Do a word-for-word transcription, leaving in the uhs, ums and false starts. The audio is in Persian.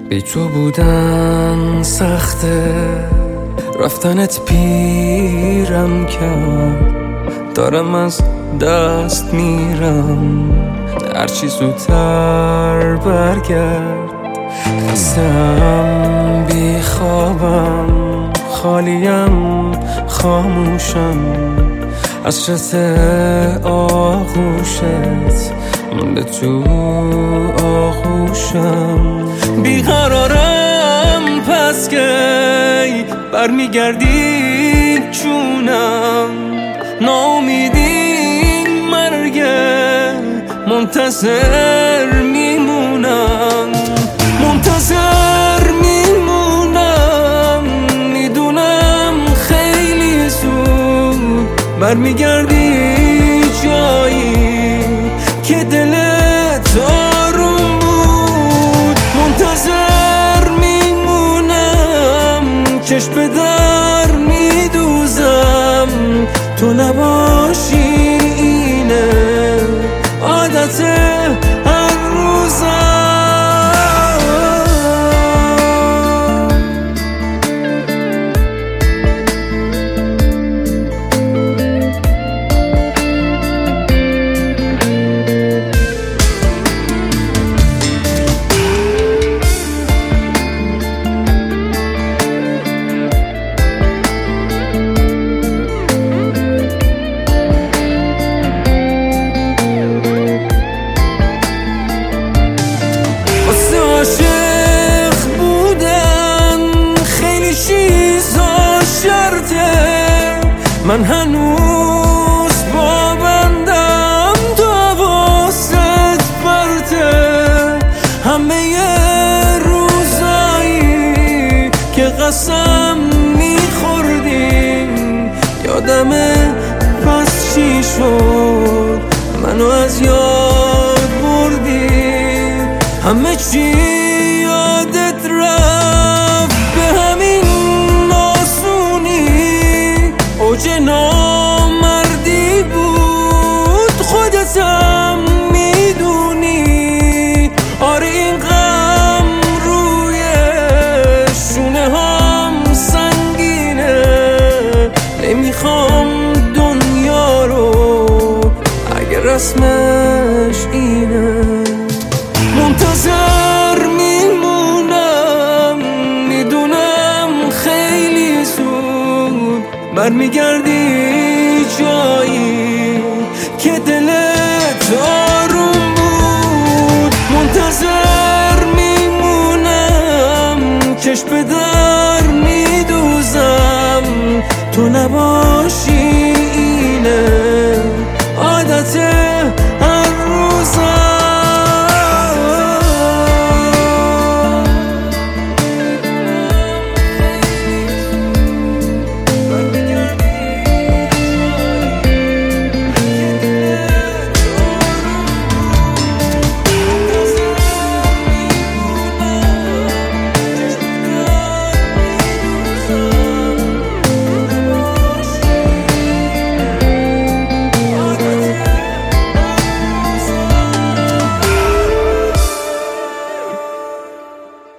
بی تو بودن سخته، رفتنت پیرم کرد، دارم از دست میرم، هرچی زودتر برگرد. خستم بی خوابم، خالیم خاموشم، از شت آغوشت مونده تو آغوشم. بیقرارم پس کی برمیگردی جونم، ناامیدی مرگه، منتظر میمونم، منتظر میمونم. میدونم خیلی زود برمیگردی جایی که دلت آروم بود. منتظر میمونم، چشم به در میدوزم، تو نباشی اینه عادت هر روزم. عاشق بودن خیلی چیزا شرطه، من هنوز پابندم، تو حواست پرته. همه روزایی که قسم میخوردیم یادمه پس چی شد، منو از یاد بردی، همه چی یادت رفت به همین آسونی. اوج نامردی بود خودتم میدونی، آره این غم روی شونه هم سنگینه، نمیخوام دنیا رو اگه رسمش اینه. منتظر میمونم، میدونم خیلی زود برمیگردی جایی که دلت آروم بود. منتظر میمونم، چشم به در میدوزم، تو نباشی